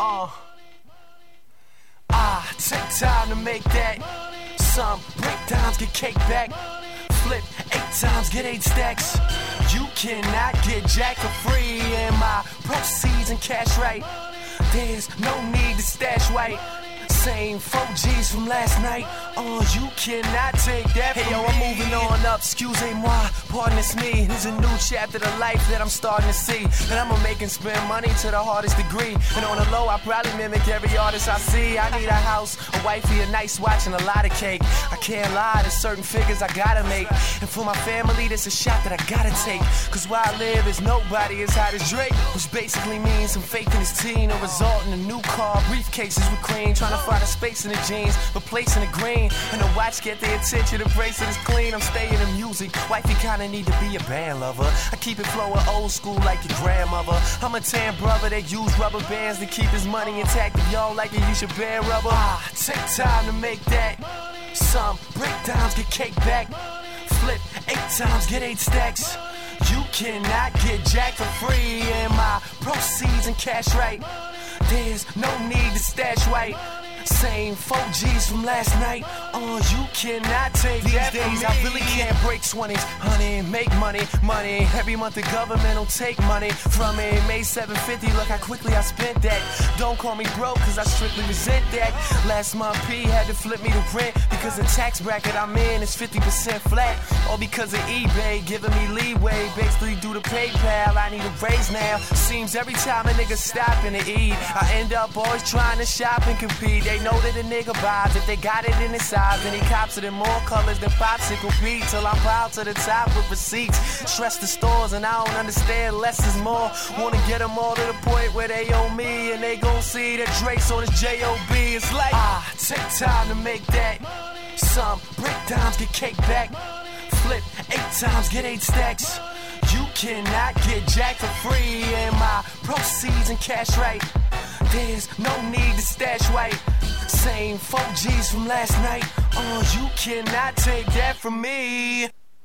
Take time to make that. Some breakdowns, get cake back. Flip 8 times, get 8 stacks. You cannot get jack for free. And my proceeds in cash right. There's no need to stash white. Same 4 G's from last night. You cannot take that. Hey yo, I'm moving on up. Excusez-moi, pardon it's me. There's a new chapter to life that I'm starting to see. And I'ma make and spend money to the hardest degree. And on the low, I probably mimic every artist I see. I need a house, a wifey, a nice watch, and a lot of cake. I can't lie, there's certain figures I gotta make. And for my family, there's a shot that I gotta take. Cause where I live is nobody as hot as Drake. Which basically means some faith in his team. A result in a new car, briefcases with cream. Trying to find a space in the jeans, but place in the green. And the watch get the attention, the bracelet is clean. I'm staying in music, wifey kinda need to be a band lover. I keep it flowing old school like your grandmother. I'm a tan brother that use rubber bands to keep his money intact. If y'all like it, you should bear rubber. Take time to make that. Some breakdowns, get cake back. Flip 8 times, get 8 stacks. You cannot get jack for free. And my proceeds in cash right. There's no need to stash white. Same 4 G's from last night. You cannot take these that days. I really can't break 20s, honey. Make money. Every month the government will take money from me. Made $750. Look how quickly I spent that. Don't call me broke, cause I strictly resent that. Last month P had to flip me the rent because the tax bracket I'm in is 50% flat. All because of eBay giving me leeway. Basically due to PayPal, I need a raise now. Seems every time a nigga stopping to eat, I end up always trying to shop and compete. They know that a nigga buys if they got it in his size. Then he cops it in more colors than Popsicle Pete. Till I'm proud to the top with receipts. Stress the stores and I don't understand less is more. Wanna get them all to the point where they owe me. And they gon' see that Drake's on his J.O.B. It's like, take time to make that. Some breakdowns, get cake back. Flip 8 times, get 8 stacks. You cannot get jack for free. And my proceeds in cash right. There's no need to stash white. Same 4 G's from last night. You cannot take that from me.